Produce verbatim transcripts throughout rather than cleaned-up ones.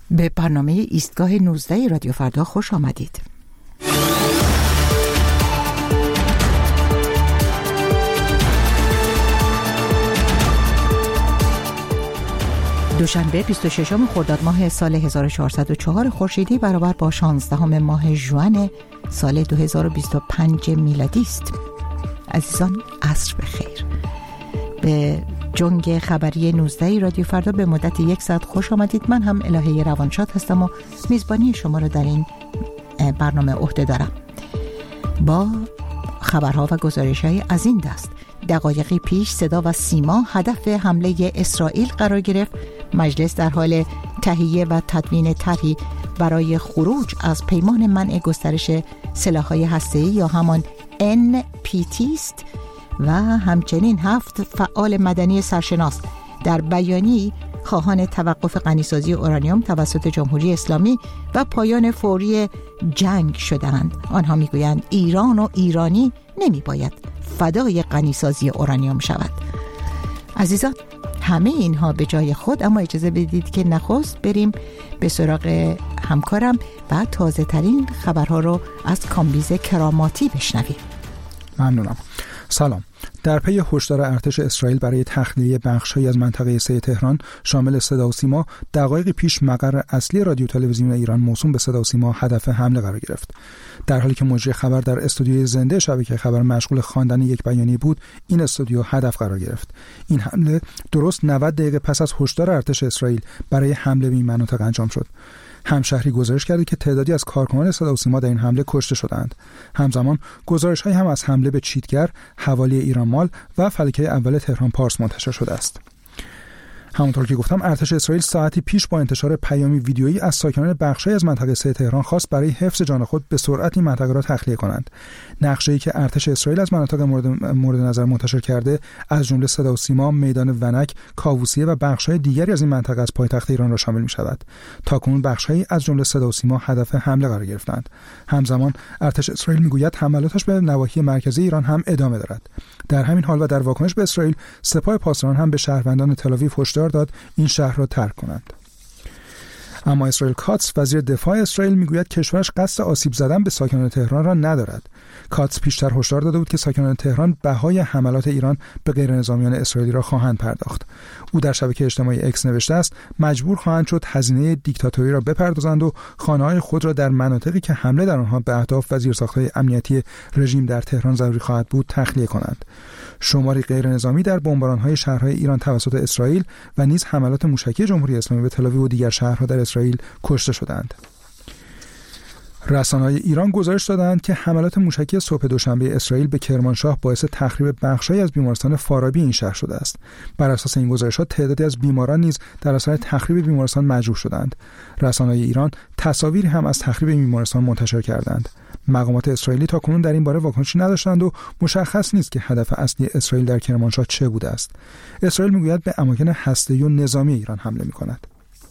به برنامه ایستگاه نوزده رادیو فردا خوش آمدید. دوشنبه بیست و ششم خرداد ماه سال هزار و چهارصد و چهار خورشیدی برابر با شانزدهم ماه ژوئن سال دو هزار و بیست و پنج میلادی است. عزیزان عصر بخیر. به جنگ خبری نوزده رادیو فردا به مدت یک ساعت خوش آمدید. من هم الهه روانشاد هستم و میزبانی شما رو در این برنامه عهده دارم با خبرها و گزارش‌های از این دست. دقایقی پیش صدا و سیما هدف حمله اسرائیل قرار گرفت. مجلس در حال تهیه و تدوین طرحی برای خروج از پیمان منع گسترش سلاح‌های هسته‌ای یا همان ان پی تی است و همچنین هفت فعال مدنی سرشناس در بیانیه‌ای خواهان توقف غنیسازی اورانیوم توسط جمهوری اسلامی و پایان فوری جنگ شدند. آنها میگویند ایران و ایرانی نمی باید فدای غنیسازی اورانیوم شود. عزیزان همه اینها به جای خود، اما اجازه بدید که نخست بریم به سراغ همکارم و تازه ترین خبرها رو از کامبیز کراماتی بشنویم. ممنونم. سلام. در پی هشدار ارتش اسرائیل برای تخلیه بخش‌هایی از منطقه سه تهران شامل صدا و سیما، دقایقی پیش مقر اصلی رادیو تلویزیون ایران موسوم به صدا و سیما هدف حمله قرار گرفت. در حالی که مجری خبر در استودیوی زنده شبکه خبر مشغول خواندن یک بیانیه بود، این استودیو هدف قرار گرفت. این حمله درست نود دقیقه پس از هشدار ارتش اسرائیل برای حمله به این مناطق انجام شد. همشهری گزارش کرده که تعدادی از کارکنان صدا و سیما در این حمله کشته شدند. همزمان گزارش‌هایی هم از حمله به چیتگر، حوالی ایران مال و فلکه اول تهران پارس منتشر شده است. همونطور که گفتم، ارتش اسرائیل ساعتی پیش با انتشار پیامی ویدیویی از ساکنان بخش‌هایی از منطقه سه تهران خواست برای حفظ جان خود به سرعت این منطقه را تخلیه کنند. نقشه‌ای که ارتش اسرائیل از مناطق مورد, مورد نظر منتشر کرده از جمله صدا و سیما، میدان ونک، کاووسیه و بخش‌های دیگری از این منطقه از پایتخت ایران را شامل می‌شود. تاکنون بخش‌هایی از جمله صدا و سیما هدف حمله قرار گرفتند. همزمان ارتش اسرائیل می‌گوید حملاتش به نواحی مرکزی ایران هم ادامه دارد. در همین حال و در واکنش به اسرائیل، سپاه پاسداران هم به شهروندان تل‌آویو هشدار داد این شهر را ترک کنند. اما اسرائیل کاتس، وزیر دفاع اسرائیل، میگوید کشورش قصد آسیب زدن به ساکنان تهران را ندارد. کاتس پیشتر هشدار داده بود که ساکنان تهران بهای حملات ایران به غیرنظامیان اسرائیلی را خواهند پرداخت. او در شبکه اجتماعی اکس نوشته است مجبور خواهند شد هزینه دیکتاتوری را بپردازند و خانه‌های خود را در مناطقی که حمله در آنها به اهداف و زیرساخت‌های امنیتی رژیم در تهران ضروری خواهد بود تخلیه کنند. شماری غیرنظامی در بمباران‌های شهرهای ایران توسط اسرائیل و نیز حملات موشکی جمهوری اسلامی به تل‌آویو و دیگر شهرها در اسرائیل کشته شدند. رسانه‌های ایران گزارش دادند که حملات موشکی صبح دوشنبه اسرائیل به کرمانشاه باعث تخریب بخش‌هایی از بیمارستان فارابی این شهر شده است. بر اساس این گزارشات تعدادی از بیماران نیز در اثر تخریب بیمارستان مجروح شدند. رسانه‌های ایران تصاویری هم از تخریب این بیمارستان منتشر کردند. مقامات اسرائیلی تاکنون در این باره واکنشی نداشتند و مشخص نیست که هدف اصلی اسرائیل در کرمانشاه چه بوده است. اسرائیل میگوید به اماکن هسته‌ای و نظامی ایران حمله می‌کند.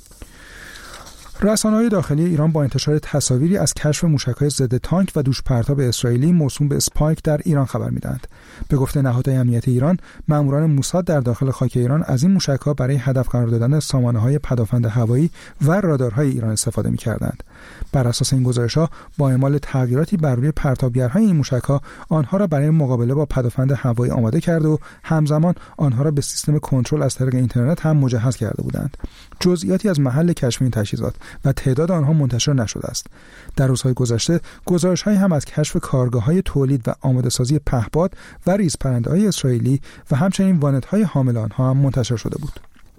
رسانه‌های داخلی ایران با انتشار تصاویری از کشف موشک‌های ضد تانک و دوشپرتاب اسرائیلی موسوم به اسپایک در ایران خبر می‌دهند. به گفته نهادهای امنیتی ایران، ماموران موساد در داخل خاک ایران از این موشک‌ها برای هدف قرار دادن سامانه‌های پدافند هوایی و رادارهای ایران استفاده می‌کردند. بر اساس این گزارش‌ها، با اعمال تغییراتی بر روی پرتابگرهای این موشک‌ها، آنها را برای مقابله با پدافند هوایی آماده کرده و همزمان آنها را به سیستم کنترل از طریق اینترنت هم مجهز کرده بودند. جزئیاتی از محل کشف این تجهیزات و تعداد آنها منتشر نشده است. در روزهای گذشته گزارش‌هایی هم از کشف کارگاه‌های تولید و آماده‌سازی پهپاد و ریزپرنده‌های اسرائیلی و همچنین وانت‌های حامل آنها هم منتشر شده بود.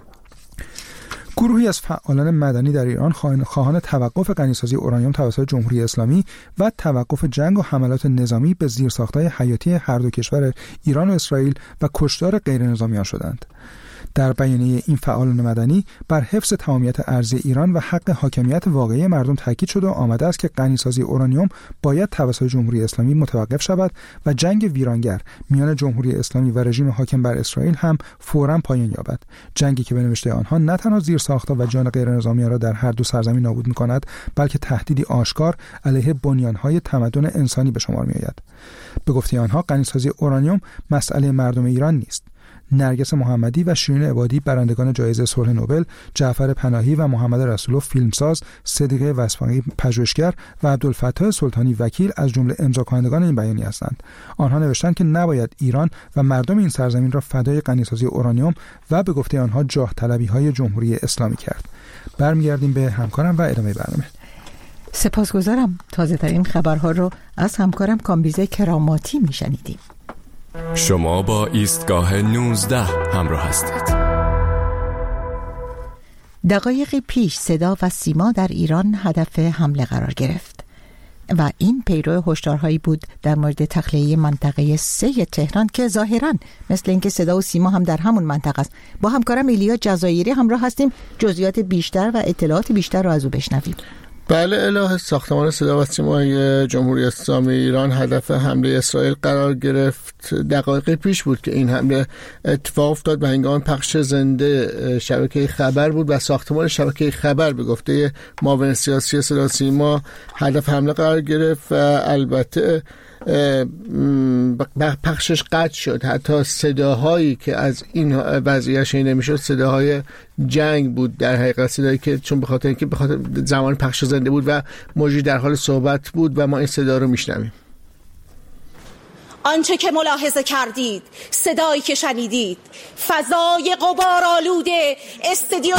گروهی از فعالان مدنی در ایران خواهان توقف غنیسازی اورانیوم توسط جمهوری اسلامی و توقف جنگ و حملات نظامی به زیرساخت‌های حیاتی هر دو کشور ایران و اسرائیل و کشتار غیرنظامیان شدند. در بیانیه این فعالان مدنی بر حفظ تمامیت ارضی ایران و حق حاکمیت واقعی مردم تاکید شده و آمده است که غنیسازی اورانیوم باید توسط جمهوری اسلامی متوقف شود و جنگ ویرانگر میان جمهوری اسلامی و رژیم حاکم بر اسرائیل هم فوراً پایان یابد. جنگی که به نوشته آنها نه تنها زیرساخت‌ها و جان غیرنظامیان را در هر دو سرزمین نابود می‌کند، بلکه تهدیدی آشکار علیه بنیان‌های تمدن انسانی به شمار می‌آید. به گفته آنها، غنیسازی اورانیوم مسئله مردم ایران نیست. نرگس محمدی و شیرین عبادی برندگان جایزه صلح نوبل، جعفر پناهی و محمد رسولوف فیلمساز، صدیقه وصفی پژوهشگر و عبدالفتاح سلطانی وکیل از جمله امضاکنندگان این بیانیه هستند. آنها نوشتند که نباید ایران و مردم این سرزمین را فدای غنیسازی اورانیوم و به گفته آنها جاه طلبی‌های جمهوری اسلامی کرد. برمیگردیم به همکارم و ادامه برنامه. سپاسگزارم. تازه ترین خبرها رو از همکارم کامبیزه کراماتی میشنیدیم. شما با ایستگاه نوزده همراه هستید. دقایقی پیش صدا و سیما در ایران هدف حمله قرار گرفت و این پیرو هشدارهایی بود در مورد تخلیه منطقه سه تهران که ظاهراً مثل اینکه صدا و سیما هم در همون منطقه است. با همکارم ایلیا جزایری همراه هستیم. جزئیات بیشتر و اطلاعات بیشتر رو از او بشنویم. بله اله، ساختمان صدا و سیمای جمهوری اسلامی ایران هدف حمله اسرائیل قرار گرفت. دقایق پیش بود که این حمله اتفاق افتاد و هنگام پخش زنده شبکه خبر بود و ساختمان شبکه خبر به گفته معاون سیاسی صدا و سیما هدف حمله قرار گرفت و البته پخشش قطع شد. حتی صداهایی که از این وضعیت شنیده میشد صداهای جنگ بود در حقیقت، صدایی که چون به خاطر اینکه به خاطر زمان پخش زنده بود و مجری در حال صحبت بود و ما این صدا رو میشنویم. آنچه که ملاحظه کردید، صدایی که شنیدید، فضای غبارآلوده استودیو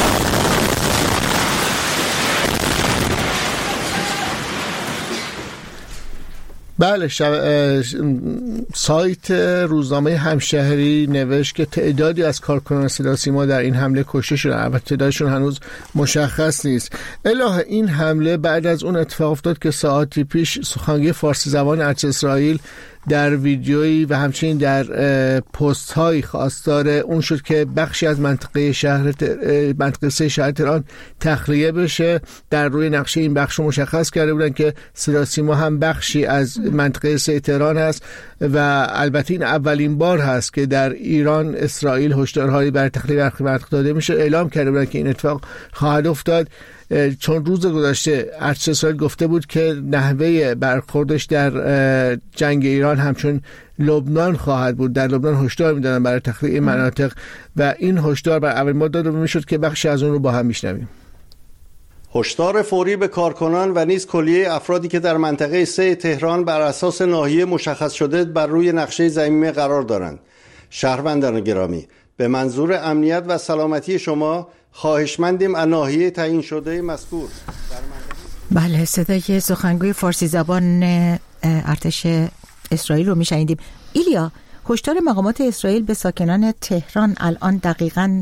بله. شب... سایت روزنامه همشهری نوشت که تعدادی از کارکنان صدا سیما در این حمله کشته شدن. البته تعدادشون هنوز مشخص نیست. الهه این حمله بعد از اون اتفاق افتاد که ساعتی پیش سخنگوی فارسی زبان ارتش اسرائیل در ویدیویی و همچنین در پست های خواستار اون شد که بخشی از منطقه شهر منطقه سه شهر تهران تخلیه بشه. در روی نقشه این بخش رو مشخص کرده بودن که صدا سیما هم بخشی از منطقه سه تهران هست و البته این اولین بار هست که در ایران اسرائیل هشدارهایی برای تخلیه برخی مناطق داده میشه. اعلام کرده بودن که این اتفاق خواهد افتاد، چون روز گذشته ارتش اسرائیل گفته بود که نحوه برخوردش در جنگ ایران همچون لبنان خواهد بود. در لبنان هشدار میدادن برای تخلیه این مناطق و این هشدار بر اول ما داده میشد که بخشی از اون رو با هم میشنویم. هشدار فوری به کارکنان و نیز کلیه افرادی که در منطقه سه تهران بر اساس ناحیه مشخص شده بر روی نقشه زمینی قرار دارند. شهروندان گرامی، به منظور امنیت و سلامتی شما خواهشمندیم از ناحیه تعیین شده مذکور. بله، صدای سخنگوی فارسی زبان ارتش اسرائیل رو میشنیدیم. ایلیا، هشدار مقامات اسرائیل به ساکنان تهران الان دقیقاً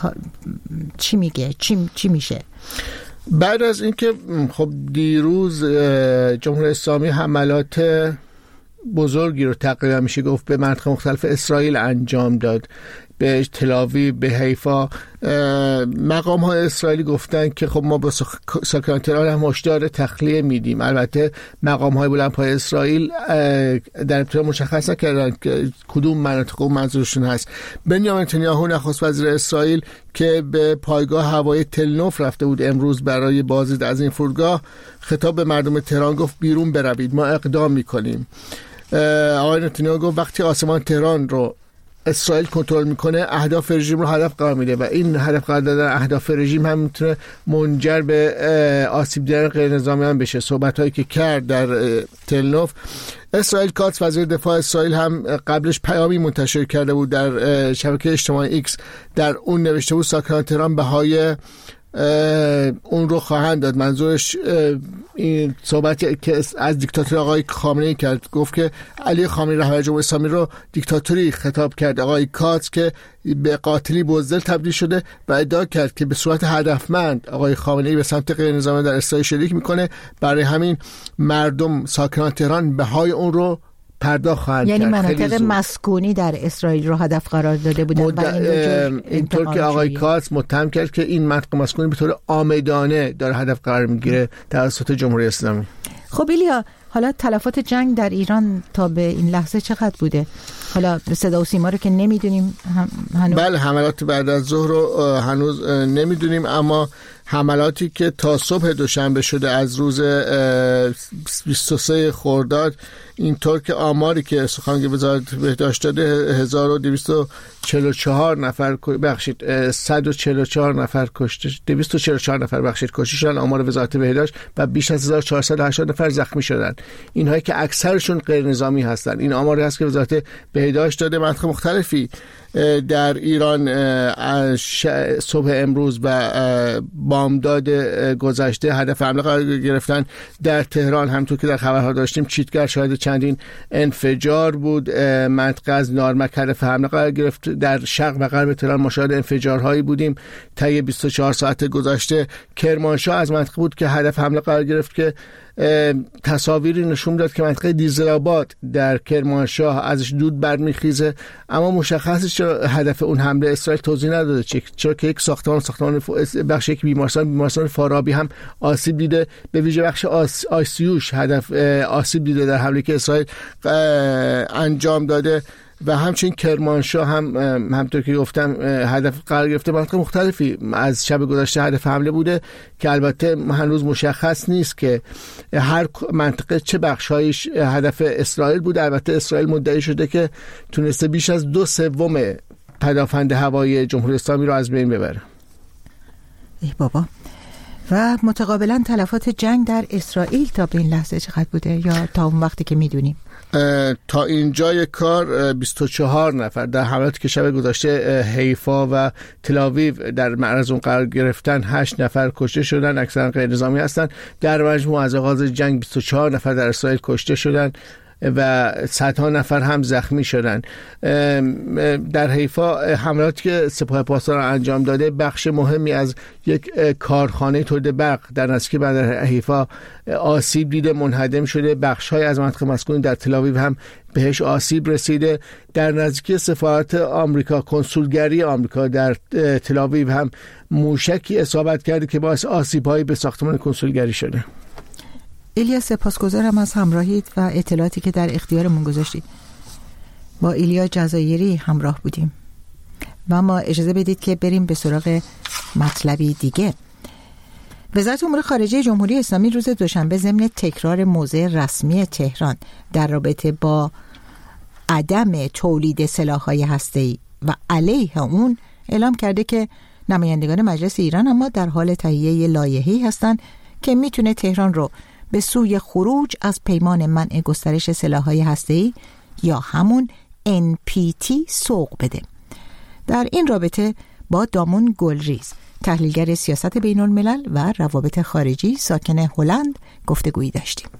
چی میگه؟ چی چی میشه؟ بعد از اینکه خب دیروز جمهوری اسلامی حملات بزرگی رو تقریبا میشه گفت به مناطق مختلف اسرائیل انجام داد، به تلاویو، به حیفا، مقام های اسرائیلی گفتن که خب ما با ساکنان تهران هم هشدار تخلیه میدیم. البته مقام های بلندپایه اسرائیل در ابتدا مشخص نکردن که کدوم مناطق و منظورشون هست. بنیامین نتانیاهو نخست وزیر اسرائیل که به پایگاه هوایی تلنوف رفته بود امروز برای بازدید از این فرودگاه، خطاب به مردم تهران گفت بیرون بروید، ما اقدام میکنیم. آقای نتانیاهو گفت وقتی آسمان تهران رو اسرائیل کنترل میکنه اهداف رژیم رو هدف قرار میده و این هدف قرار دادن اهداف رژیم هم میتونه منجر به آسیب دیدن غیر نظامیان بشه. صحبت هایی که کرد در تلنوف. اسرائیل کاتس وزیر دفاع اسرائیل هم قبلش پیامی منتشر کرده بود در شبکه اجتماعی ایکس، در اون نوشته بود ساکنان تهران بهای اون رو خواهند داد. منظورش این صحبتی که از دیکتاتوری آقای خامنه‌ای کرد، گفت که علی خامنه‌ای رهبر جمهوری اسلامی رو دیکتاتوری خطاب کرد. آقای کاتس که به قاتلی بزدل تبدیل شده و ادعا کرد که به صورت هدفمند آقای خامنه‌ای به سمت غیر نظامی در اسرائیل شریک میکنه، برای همین مردم ساکنان تهران بهای اون رو پرداخت خواهند یعنی کرد. مناطق مسکونی در اسرائیل رو هدف قرار داده بودن مد... و این اینطور که آقای کاتس متهم کرد که این مناطق مسکونی به طور عامدانه داره هدف قرار میگیره توسط جمهوری اسلامی. خب ایلیا، حالا تلفات جنگ در ایران تا به این لحظه چقدر بوده؟ حالا صدا و سیما رو که نمیدونیم هم هنوز. بله، حملات بعد از ظهر رو هنوز نمیدونیم، اما حملاتی که تا صبح دوشنبه شده از روز بیست و سه خرداد، اینطور که آماری که سخنگوی وزارت بهداشت داده هزار و دویست و چهل و چهار نفر بخشید صد و چهل و چهار نفر کشته دویست و چهل و چهار نفر بخشید کشته شدن آمار وزارت بهداشت و بیش از هزار و چهارصد و هشتاد نفر زخمی شدن. اینهایی که اکثرشون غیر نظامی هستن. این آماری هست که وزارت بهداشت داده. مناطق مختلفی در ایران صبح امروز و بامداد گذشته هدف حمله قرار گرفتن. در تهران همونطور که در خبرها داشتیم چیتگر شاهد چندین انفجار بود. منطقه از نارمک هدف حمله قرار گرفت. در شرق و غرب تهران مشاهده انفجارهایی بودیم. طی بیست و چهار ساعت گذشته کرمانشاه از منطقه بود که هدف حمله قرار گرفت که تصاویری نشون داد که منطقه دیزل‌آباد در کرمانشاه ازش دود برمیخیزه، اما مشخصه چرا هدف اون حمله اسرائیل توضیح نداده. چرا که یک ساختمان ساختمان بخش یک بیمارستان بیمارستان فارابی هم آسیب دیده، به ویژه بخش آیسیوش هدف آسیب دیده در حمله که اسرائیل انجام داده. و همچنین کرمانشاه هم همونطور که گفتم هدف قرار گرفته. مناطق مختلفی از شب گذشته هدف حمله بوده که البته هنوز مشخص نیست که هر منطقه چه بخشایش هدف اسرائیل بوده. البته اسرائیل مدعی شده که تونسته بیش از دو سوم پدافند هوایی جمهوری اسلامی رو از بین ببره. ای بابا. و متقابلا تلفات جنگ در اسرائیل تا به این لحظه چقدر بوده یا تا اون وقتی که میدونیم؟ تا اینجای کار بیست و چهار نفر در حملاتی که شب گذشته حیفا و تل‌آویو در معرض اون قرار گرفتن، هشت نفر کشته شدن، اکثرا غیر نظامی هستند. در مجموع از آغاز جنگ بیست و چهار نفر در اسرائیل کشته شدن و صدها نفر هم زخمی شدن. در حیفا حملاتی که سپاه پاسداران انجام داده بخش مهمی از یک کارخانه تولید برق در نزدیکی بندر حیفا آسیب دیده، منهدم شده. بخش‌های از منطقه مسکونی در تل‌آویو هم بهش آسیب رسیده. در نزدیکی سفارت آمریکا، کنسولگری آمریکا در تل‌آویو هم موشکی اصابت کرده که باعث آسیب‌هایی به ساختمان کنسولگری شده. ایلیا سپاسگزارم از همراهیت و اطلاعاتی که در اختیارمون گذاشتید. با ایلیا جزایری همراه بودیم و ما اجازه بدید که بریم به سراغ مطلبی دیگه. وزارت امور خارجه جمهوری اسلامی روز دوشنبه ضمن تکرار موضع رسمی تهران در رابطه با عدم تولید سلاح‌های هسته‌ای و علیه اون اعلام کرده که نمایندگان مجلس ایران اما در حال تهیه لایحه‌ای هستند که میتونه تهران رو به سوی خروج از پیمان منع گسترش سلاح‌های هسته‌ای یا همون ان پی تی سوق بده. در این رابطه با دامون گلریز، تحلیلگر سیاست بین الملل و روابط خارجی ساکن هلند گفتگویی داشتیم.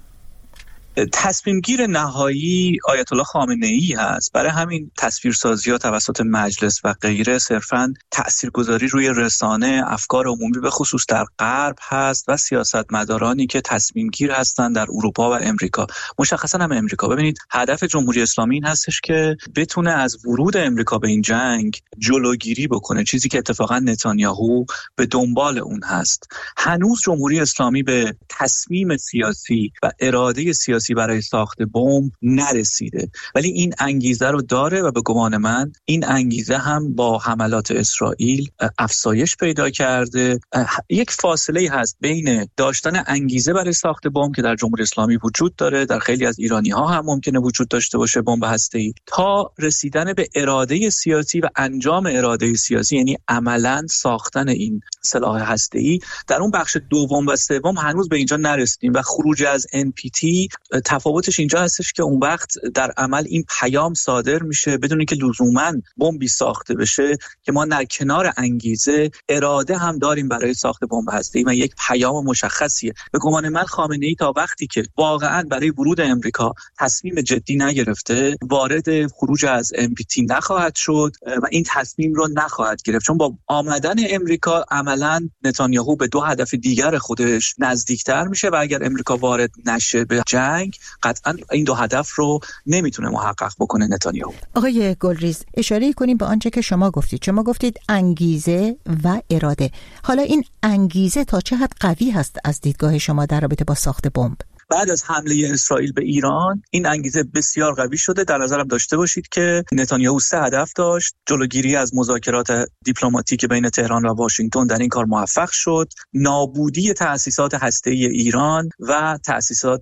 تصمیم گیر نهایی آیت الله خامنه‌ای هست. برای همین تصویرسازی‌ها توسط مجلس و غیره صرفاً تاثیرگذاری روی رسانه، افکار عمومی به خصوص در غرب هست و سیاستمدارانی که تصمیم گیر هستند در اروپا و امریکا، مشخصاً هم امریکا. ببینید هدف جمهوری اسلامی این هستش که بتونه از ورود امریکا به این جنگ جلوگیری بکنه، چیزی که اتفاقاً نتانیاهو به دنبال اون هست. هنوز جمهوری اسلامی به تصمیم سیاسی و اراده سیاسی برای ساخت بمب نرسیده، ولی این انگیزه رو داره و به گمان من این انگیزه هم با حملات اسرائیل افزایش پیدا کرده. یک فاصله هست بین داشتن انگیزه برای ساخت بمب که در جمهوری اسلامی وجود داره، در خیلی از ایرانی ها هم ممکنه وجود داشته باشه بمب هسته‌ای، تا رسیدن به اراده سیاسی و انجام اراده سیاسی، یعنی عملاً ساختن این سلاح هسته‌ای. در اون بخش دوم و سوم هنوز به اینجا نرسیدیم و خروج از ان پی تی تفاوتش اینجا هستش که اون وقت در عمل این پیام صادر میشه بدون اینکه لزوماً بمبی ساخته بشه که ما در کنار انگیزه اراده هم داریم برای ساخت بمب هسته‌ای و یک پیام مشخصیه. به گمان من خامنه‌ای تا وقتی که واقعاً برای ورود امریکا تصمیم جدی نگرفته وارد خروج از ان پی تی نخواهد شد و این تصمیم رو نخواهد گرفت، چون با آمدن امریکا عملاً نتانیاهو به دو هدف دیگر خودش نزدیکتر میشه و اگر امریکا وارد نشه به جنگ قطعاً این دو هدف رو نمیتونه محقق بکنه نتانیاهو. آقای گلریز، اشاره کنیم به آنچه که شما گفتید. شما گفتید انگیزه و اراده. حالا این انگیزه تا چه حد قوی هست از دیدگاه شما در رابطه با ساخت بمب؟ بعد از حمله اسرائیل به ایران این انگیزه بسیار قوی شده. در نظرم داشته باشید که نتانیاهو سه هدف داشت: جلوگیری از مذاکرات دیپلماتیک بین تهران و واشنگتن، در این کار موفق شد، نابودی تأسیسات هسته‌ای ایران و تأسیسات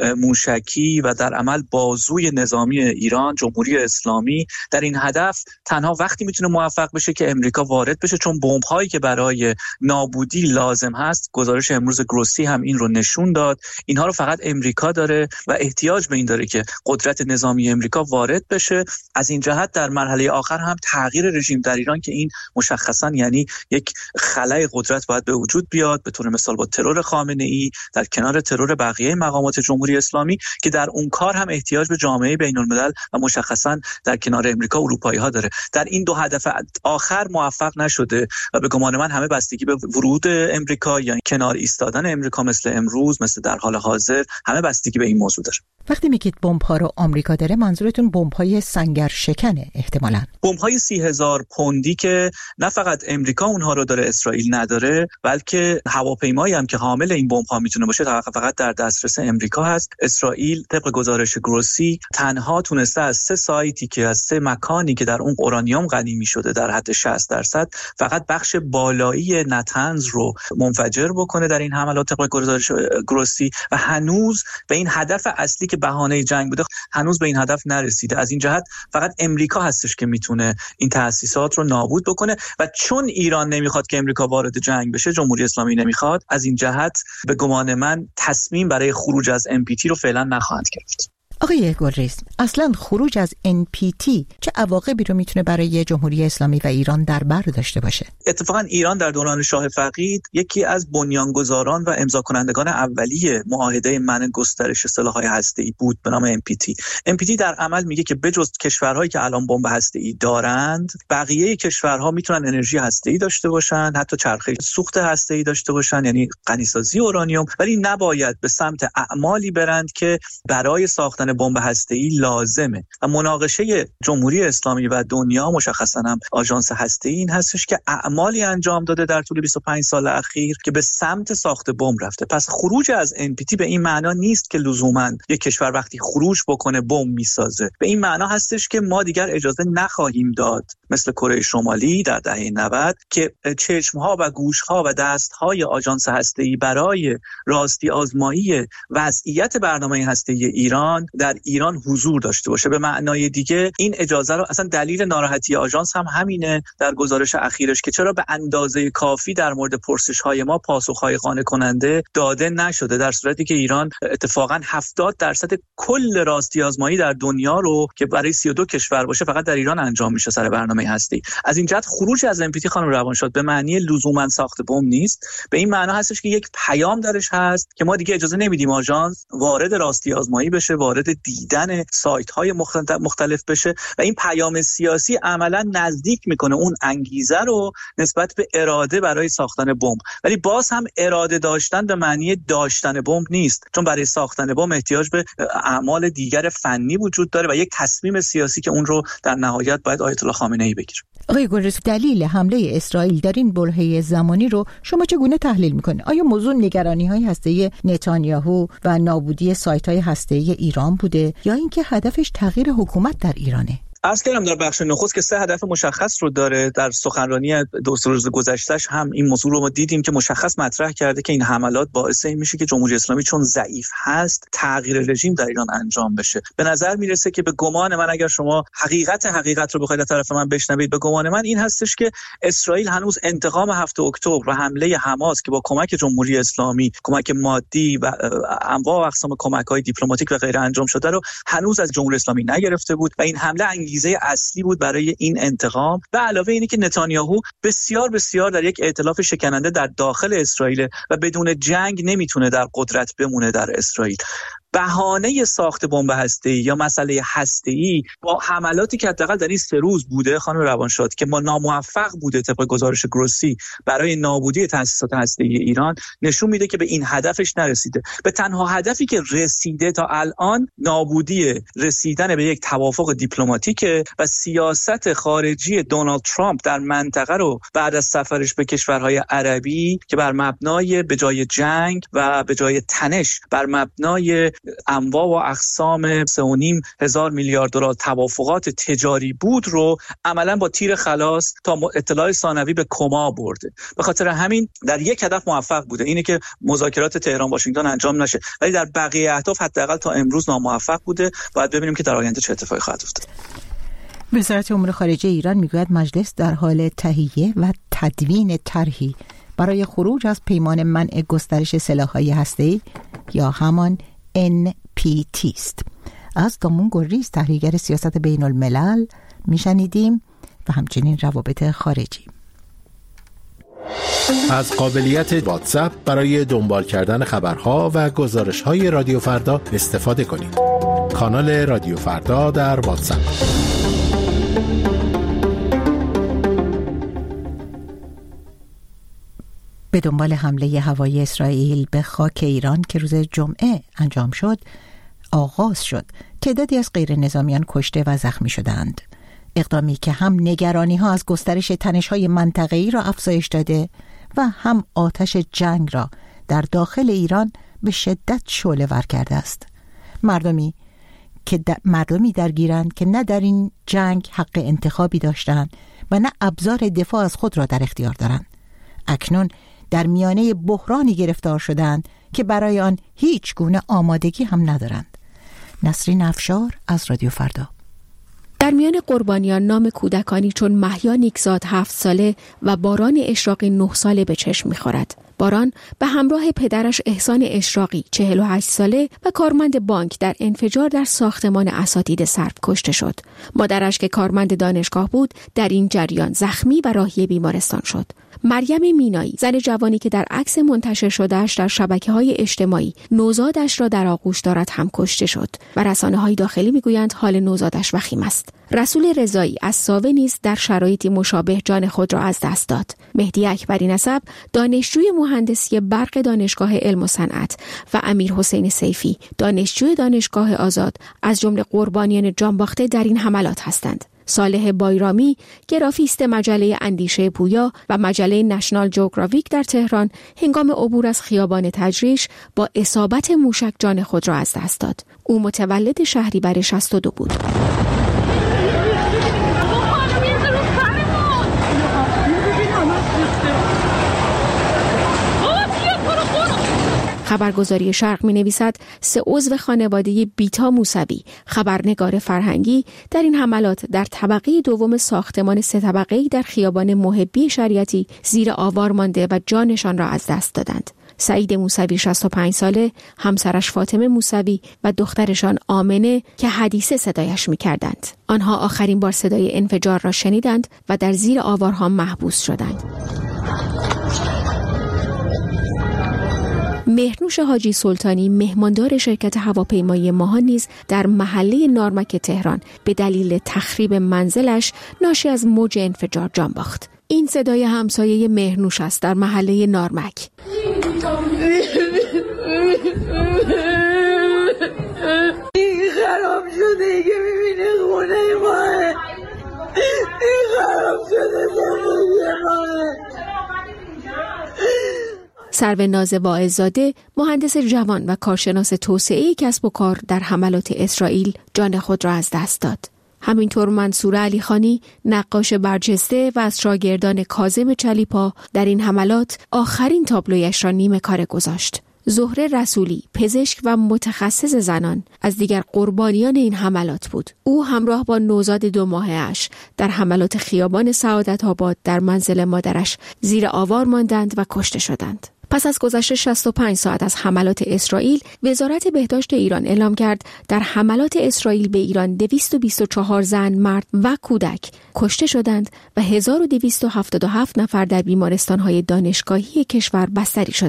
موشکی و در عمل بازوی نظامی ایران، جمهوری اسلامی. در این هدف تنها وقتی میتونه موفق بشه که امریکا وارد بشه، چون بمب‌هایی که برای نابودی لازم هست، گزارش امروز گروسی هم این رو نشون داد، اینها رو فقط امریکا داره و احتیاج به این داره که قدرت نظامی امریکا وارد بشه. از این جهت در مرحله آخر هم تغییر رژیم در ایران که این مشخصاً یعنی یک خلأ قدرت باید به وجود بیاد، به طور مثال با ترور خامنه‌ای در کنار ترور بقیه مقامات جمهوری اسلامی، که در اون کار هم احتیاج به جامعه بین‌الملل و مشخصاً در کنار امریکا اروپایی‌ها داره. در این دو هدف آخر موفق نشده و به گمان من همه بستگی به ورود امریکا یا کنار ایستادن امریکا مثل امروز، مثل در حال حاضر، همه بستگی به این موضوع داره. وقتی میگید بمب‌ها رو آمریکا داره، منظورتون بمب‌های سنگر شکنه احتمالاً؟ بمب‌های سی هزار پوندی که نه فقط امریکا اونها رو داره، اسرائیل نداره، بلکه هواپیمایی هم که حامل این بمب‌ها میتونه باشه فقط در دسترس امریکا هست. اسرائیل طبق گزارش گروسی تنها تونسته از سه سایتی که از سه مکانی که در اون اورانیوم غنی می‌شده در حد شصت درصد فقط بخش بالایی نتنز رو منفجر بکنه در این حملات طبق گزارش گروسی و هنوز به این هدف اصلی که بهانه جنگ بوده هنوز به این هدف نرسیده. از این جهت فقط امریکا هستش که میتونه این تأسیسات رو نابود بکنه و چون ایران نمیخواد که امریکا وارد جنگ بشه، جمهوری اسلامی نمیخواد، از این جهت به گمان من تصمیم برای خروج از ام پی تی رو فعلا نخواهند گرفت. آقای گلریز، اصلا خروج از ان پی تی چه عواقبی رو میتونه برای جمهوری اسلامی و ایران در بر داشته باشه؟ اتفاقا ایران در دوران شاه فقید یکی از بنیانگذاران و امضا کنندگان اولیه معاهده منع گسترش سلاح‌های هسته‌ای بود به نام ام پی تی. ام پی تی در عمل میگه که بجز کشورهایی که الان بمب هسته‌ای دارند، بقیه کشورها میتونن انرژی هسته‌ای داشته باشن، حتی چرخه سوخت هسته‌ای داشته باشن، یعنی غنیسازی اورانیوم، ولی نباید به سمت اعمالی برند که برای ساختن بمب هسته‌ای لازمه. و مناقشه جمهوری اسلامی و دنیا، مشخصاً هم آژانس هسته‌ای، این هستش که اعمالی انجام داده در طول بیست و پنج سال اخیر که به سمت ساخت بمب رفته. پس خروج از ان پی تی به این معنا نیست که لزوماً یک کشور وقتی خروج بکنه بمب میسازه. به این معنا هستش که ما دیگر اجازه نخواهیم داد مثل کره شمالی در دهه نود که چشم‌ها و گوش‌ها و دست‌های آژانس هسته‌ای برای راستی آزمایی وضعیت برنامه هسته‌ای ایران در ایران حضور داشته باشه. به معنای دیگه این اجازه رو، اصلا دلیل ناراحتی آژانس هم همینه در گزارش اخیرش که چرا به اندازه کافی در مورد پرسش‌های ما پاسخ‌های قانع کننده داده نشده، در صورتی که ایران اتفاقاً هفتاد درصد کل راستی آزمایی در دنیا رو که برای سی و دو کشور باشه فقط در ایران انجام میشه سر برنامه هستی. از این جهت خروج از ام پی تی خانم روانشاد به معنی لزوماً ساخت بمب نیست، به این معنا هستش که یک پیام درش هست که ما دیگه اجازه نمیدیم آژانس وارد راستی آزمایی بشه، وارد دیدن سایت‌های مختلف بشه و این پیام سیاسی عملاً نزدیک میکنه اون انگیزه رو نسبت به اراده برای ساختن بمب. ولی باز هم اراده داشتن به معنی داشتن بمب نیست، چون برای ساختن بمب احتیاج به اعمال دیگر فنی وجود داره و یک تصمیم سیاسی که اون رو در نهایت باید آیت الله خامنه‌ای بگیره. آقای گلریز، دلیل حمله اسرائیل در این برهه زمانی رو شما چگونه تحلیل میکنید؟ آیا موضوع نگرانی‌های هسته‌ای نتانیاهو و نابودی سایت‌های هسته‌ای ایران بوده یا اینکه هدفش تغییر حکومت در ایرانه؟ عرض کردم در بخش نخست که سه هدف مشخص رو داره. در سخنرانی دو سه روز گذشتهش هم این موضوع رو ما دیدیم که مشخص مطرح کرده که این حملات باعث این میشه که جمهوری اسلامی چون ضعیف هست تغییر رژیم در ایران انجام بشه. به نظر میرسه که به گمان من، اگر شما حقیقت حقیقت رو بخواید از طرف من بشنوید، به گمان من این هستش که اسرائیل هنوز انتقام هفتم اکتبر و حمله حماس که با کمک جمهوری اسلامی، کمک مادی و انواع و اقسام کمک‌های دیپلماتیک و غیره انجام شده رو هنوز از جمهوری اسلامی نگرفته بود و این حمله انگیزه اصلی بود برای این انتقام. و علاوه اینه که نتانیاهو بسیار بسیار در یک ائتلاف شکننده در داخل اسرائیل و بدون جنگ نمیتونه در قدرت بمونه در اسرائیل. بهانه ساخت بمب هسته‌ای یا مسئله هسته‌ای با حملاتی که حداقل در این سه روز بوده خانم روانشاد که ما ناموفق بوده طبق گزارش گروسی برای نابودی تأسیسات هسته‌ای ایران نشون میده که به این هدفش نرسیده. به تنها هدفی که رسیده تا الان نابودی رسیدن به یک توافق دیپلماتیک و سیاست خارجی دونالد ترامپ در منطقه رو بعد از سفرش به کشورهای عربی که بر مبنای به جای جنگ و به جای تنش بر مبنای انواع و اقسام سه و نیم هزار میلیارد دلار توافقات تجاری بود رو عملا با تیر خلاص تا اطلاع ثانوی به کما برده. به خاطر همین در یک هدف موفق بوده، اینه که مذاکرات تهران واشنگتن انجام نشه، ولی در بقیه اهداف حداقل تا امروز ناموفق بوده. باید ببینیم که در آینده چه اتفاقی خواهد افتاد. وزارت امور خارجه ایران میگوید مجلس در حال تهیه و تدوین طرحی برای خروج از پیمان منع گسترش سلاح‌های هسته‌ای یا همان ان پی تی است. از دامون گریز تحلیلگر سیاست بین الملل میشنیدیم و همچنین روابط خارجی. از قابلیت واتساپ برای دنبال کردن خبرها و گزارش‌های رادیو فردا استفاده کنید. کانال رادیو فردا در واتساپ. به دنبال حمله هوایی اسرائیل به خاک ایران که روز جمعه انجام شد، آغاز شد. تعدادی از غیر نظامیان کشته و زخمی شدند. اقدامی که هم نگرانی ها از گسترش تنش های منطقه‌ای را افزایش داده و هم آتش جنگ را در داخل ایران به شدت شعله ور کرده است. مردمی که د... مردمی درگیرند که نه در این جنگ حق انتخابی داشتند و نه ابزار دفاع از خود را در اختیار دارند. اکنون در میانه بحرانی گرفتار شدند که برای آن هیچ گونه آمادگی هم ندارند. نسرین افشار از رادیو فردا. در میان قربانیان نام کودکانی چون مهیا نیکزاد هفت ساله و باران اشراقی نه ساله به چشم می‌خورد. باران به همراه پدرش احسان اشراقی چهل و هشت ساله و کارمند بانک در انفجار در ساختمان اساتید سرب کشته شد. مادرش که کارمند دانشگاه بود در این جریان زخمی و راهی بیمارستان شد. مریم مینایی، زن جوانی که در عکس منتشر شدهش در شبکه‌های اجتماعی نوزادش را در آغوش دارد هم کشته شد و رسانه‌های داخلی می‌گویند حال نوزادش وخیم است. رسول رضایی از ساوه نیز در شرایطی مشابه جان خود را از دست داد. مهدی اکبری نسب، دانشجوی مهندسی برق دانشگاه علم و صنعت و امیر حسین سیفی، دانشجوی دانشگاه آزاد از جمله قربانیان جانباخته در این حملات هستند. صالح بایرامی، گرافیست مجله اندیشه پویا و مجله نشنال جغرافیک در تهران، هنگام عبور از خیابان تجریش با اصابت موشک جان خود را از دست داد. او متولد شهریور شصت و دو بود. خبرگزاری شرق می نویسد سه عضو خانواده بیتا موسوی، خبرنگار فرهنگی، در این حملات در طبقه دوم ساختمان سه طبقه‌ای در خیابان محبی شریعتی زیر آوار مانده و جانشان را از دست دادند. سعید موسوی شصت و پنج ساله، همسرش فاطمه موسوی و دخترشان آمنه که حدیثه صدایش می کردند. آنها آخرین بار صدای انفجار را شنیدند و در زیر آوارها محبوس شدند. مهرنوش حاجی سلطانی، مهماندار شرکت هواپیمایی ماهان، نیز در محله نارمک تهران به دلیل تخریب منزلش ناشی از موج انفجار جان باخت. این صدای همسایه مهرنوش است در محله نارمک. این خراب شده که میبینه خونه ماه، این خراب شده زندگی ماه. سرو ناز واعظ‌زاده، مهندس جوان و کارشناس توسعه کسب و کار، در حملات اسرائیل جان خود را از دست داد. همینطور منصور علیخانی، نقاش برجسته و از شاگردان کاظم چلیپا، در این حملات آخرین تابلویش را نیمه کاره گذاشت. زهره رسولی، پزشک و متخصص زنان، از دیگر قربانیان این حملات بود. او همراه با نوزاد دو ماهه‌اش در حملات خیابان سعادت آباد در منزل مادرش زیر آوار ماندند و کشته شدند. پس از گذشت شصت و پنج ساعت از حملات اسرائیل، وزارت بهداشت ایران اعلام کرد در حملات اسرائیل به ایران دویست و بیست و چهار زن، مرد و کودک کشته شدند و هزار و دویست و هفتاد و هفت نفر در بیمارستان‌های دانشگاهی کشور بستری شدند.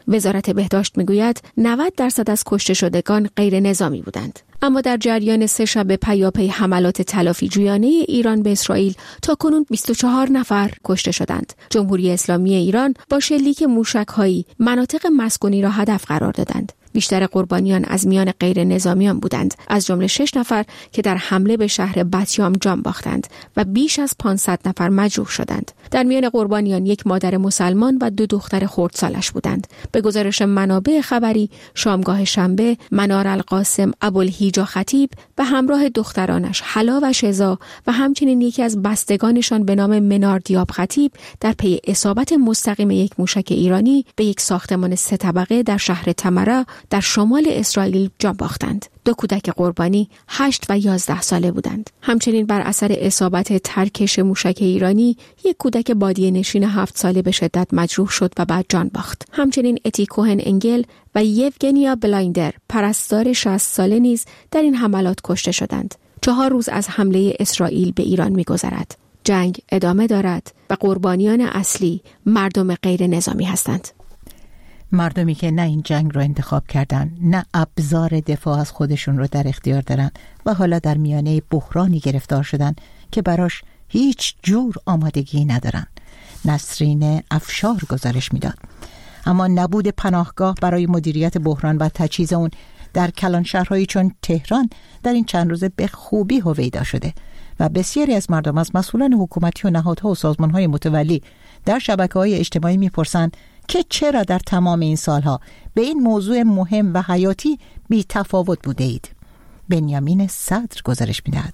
وزارت بهداشت میگوید نود درصد از کشته شدگان غیر نظامی بودند. اما در جریان سه شب پیاپی حملات تلافی جویانه ایران به اسرائیل تا کنون بیست و چهار نفر کشته شدند. جمهوری اسلامی ایران با شلیک موشک‌هایی مناطق مسکونی را هدف قرار دادند. بیشتر قربانیان از میان غیر نظامیان بودند، از جمله شش نفر که در حمله به شهر بتیام جان باختند و بیش از پانصد نفر مجروح شدند. در میان قربانیان یک مادر مسلمان و دو دختر خردسالش بودند. به گزارش منابع خبری، شامگاه شنبه منار القاسم ابوالهیجا خطیب به همراه دخترانش حلا و شزا و همچنین یکی از بستگانشان به نام منار دیاب خطیب در پی اصابت مستقیم یک موشک ایرانی به یک ساختمان سه طبقه در شهر تمره در شمال اسرائیل جان باختند. دو کودک قربانی هشت و یازده ساله بودند. همچنین بر اثر اصابت ترکش موشک ایرانی یک کودک بادیه نشین هفت ساله به شدت مجروح شد و بعد جان باخت. همچنین اتی کوهن انگل و یوگنیا بلایندر پرستار شصت ساله نیز در این حملات کشته شدند. چهار روز از حمله اسرائیل به ایران می‌گذرد. جنگ ادامه دارد و قربانیان اصلی مردم غیر نظامی هستند. مردمی که نه این جنگ رو انتخاب کردن، نه ابزار دفاع از خودشون رو در اختیار دارن و حالا در میانه بحرانی گرفتار شدن که براش هیچ جور آمادگی ندارن. نسرین افشار گزارش میداد. اما نبود پناهگاه برای مدیریت بحران و تجهیز اون در کلان شهرهایی چون تهران در این چند روزه به خوبی هویدا شده و بسیاری از مردم از مسئولان حکومتی و نهادها و سازمانهای متولی در شبکه‌های اجتماعی میپرسند که چرا در تمام این سالها به این موضوع مهم و حیاتی بی تفاوت بوده اید. بنیامین صدر گزارش می‌دهد.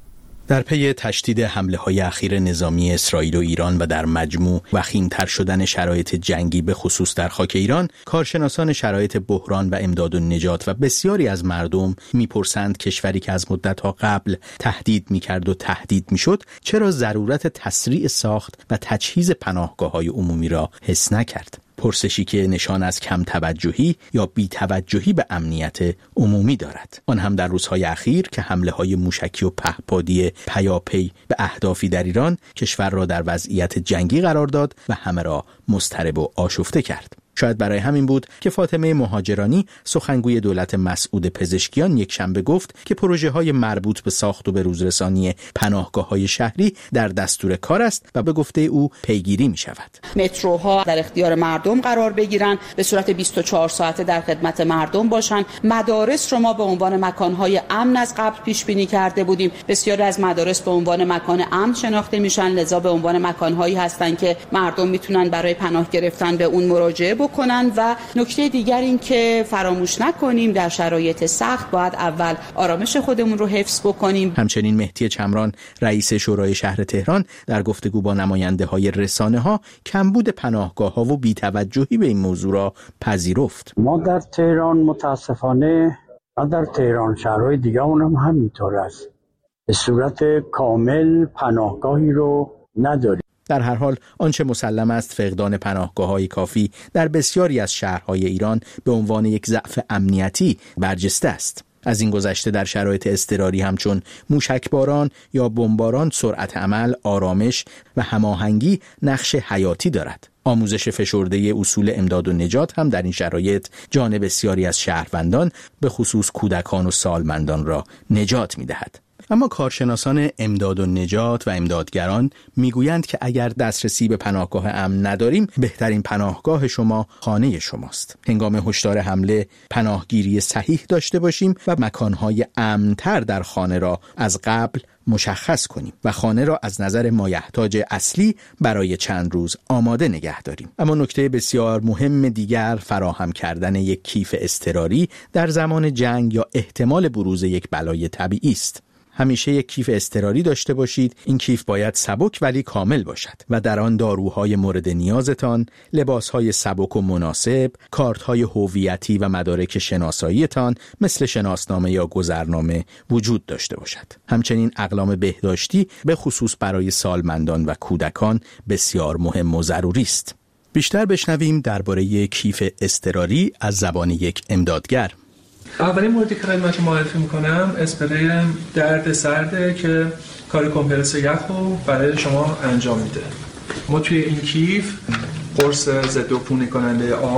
در پی تشدید حمله‌های اخیر نظامی اسرائیل و ایران و در مجموع وخیم‌تر شدن شرایط جنگی به خصوص در خاک ایران، کارشناسان شرایط بحران و امداد و نجات و بسیاری از مردم می‌پرسند کشوری که از مدت‌ها قبل تهدید می‌کرد و تهدید می‌شد، چرا ضرورت تسریع ساخت و تجهیز پناهگاه‌های عمومی را حس نکرد؟ پرسشی که نشان از کم توجهی یا بی توجهی به امنیت عمومی دارد، آن هم در روزهای اخیر که حمله‌های موشکی و پهپادی پیاپی به اهدافی در ایران کشور را در وضعیت جنگی قرار داد و همه را مضطرب و آشفته کرد. شاید برای همین بود که فاطمه مهاجرانی سخنگوی دولت مسعود پزشکیان یک شنبه گفت که پروژه‌های مربوط به ساخت و به روزرسانی پناهگاه‌های شهری در دستور کار است و به گفته او پیگیری می‌شود. متروها در اختیار مردم قرار بگیرن، به صورت بیست و چهار ساعته در خدمت مردم باشن. مدارس رو ما به عنوان مکان‌های امن از قبل پیش بینی کرده بودیم. بسیاری از مدارس به عنوان مکان امن شناخته میشن، لذا به عنوان مکان‌هایی هستن که مردم میتونن برای پناه گرفتن به اون مراجعه بکنن. و نکته دیگر این که فراموش نکنیم در شرایط سخت باید اول آرامش خودمون رو حفظ بکنیم. همچنین مهدی چمران رئیس شورای شهر تهران در گفتگو با نماینده های رسانه ها کمبود پناهگاه ها و بی‌توجهی به این موضوع را پذیرفت. ما در تهران متاسفانه و در تهران شهرهای دیگه اونم همینطور است، به صورت کامل پناهگاهی رو نداریم. در هر حال آنچه مسلم است فقدان پناهگاه‌های کافی در بسیاری از شهرهای ایران به عنوان یک ضعف امنیتی برجسته است. از این گذشته در شرایط اضطراری همچون موشکباران یا بمباران سرعت عمل، آرامش و هماهنگی نقش حیاتی دارد. آموزش فشرده اصول امداد و نجات هم در این شرایط جان بسیاری از شهروندان به خصوص کودکان و سالمندان را نجات می‌دهد. اما کارشناسان امداد و نجات و امدادگران میگویند که اگر دسترسی به پناهگاه امن نداریم، بهترین پناهگاه شما خانه شماست. هنگام هشدار حمله پناهگیری صحیح داشته باشیم و مکانهای امن‌تر در خانه را از قبل مشخص کنیم و خانه را از نظر مایحتاج اصلی برای چند روز آماده نگه داریم. اما نکته بسیار مهم دیگر فراهم کردن یک کیف اضطراری در زمان جنگ یا احتمال بروز یک بلای طبیعی است. همیشه یک کیف اضطراری داشته باشید. این کیف باید سبک ولی کامل باشد و در آن داروهای مورد نیازتان، لباسهای سبک و مناسب، کارتهای هویتی و مدارک شناساییتان مثل شناسنامه یا گذرنامه وجود داشته باشد. همچنین اقلام بهداشتی به خصوص برای سالمندان و کودکان بسیار مهم و ضروری است. بیشتر بشنویم درباره کیف اضطراری از زبان یک امدادگر. اولین موردی که خدمت معرفی میکنم اسپری درد سرده که کار کمپرس یخ رو برای شما انجام میده. ما توی این کیف قرص ضد عفونی کننده آب،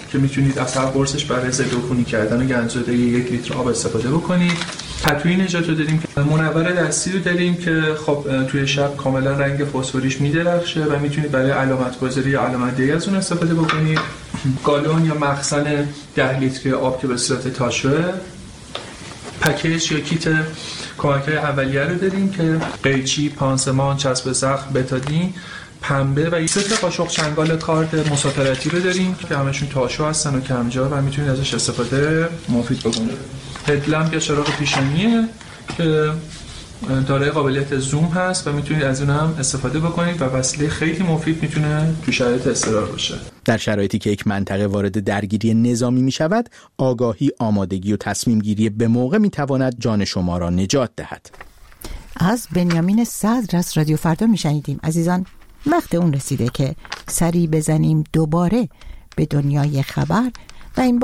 که میتونید از هر قرصش برای ضد عفونی کردن و گندزدایی یک لیتر آب استفاده بکنید. پتوی نژاد رو داریم که منور دستی رو داریم که خب توی شب کاملا رنگ فسفوریش میدرخشه و میتونید برای علامت گذاری یا علامت دهی از اون استفاده بکنید. گالون یا مخزن ده لیتر آب که به صورت تاشوه. پکیج یا کیت کمک‌های اولیه رو داریم که قیچی، پانسمان، چسب زخم، بتادین، پنبه و سه تا قاشق چنگال کارد مسافرتی رو داریم که همشون تاشو هستن و کمجا و میتونید ازش استفاده مفید بکنید. هدلمپ یا چراغ پیشانیه که دارای قابلیت زوم هست و میتونید از اون هم استفاده بکنید و وسیله خیلی مفید میتونه تو شرایط اضطرار باشه. در شرایطی که یک منطقه وارد درگیری نظامی میشود، آگاهی، آمادگی و تصمیم گیری به موقع میتواند جان شما را نجات دهد. از بنیامین صدر از رادیو فردا میشنیدیم. عزیزان، وقت اون رسیده که سری بزنیم دوباره به دنیای خبر و این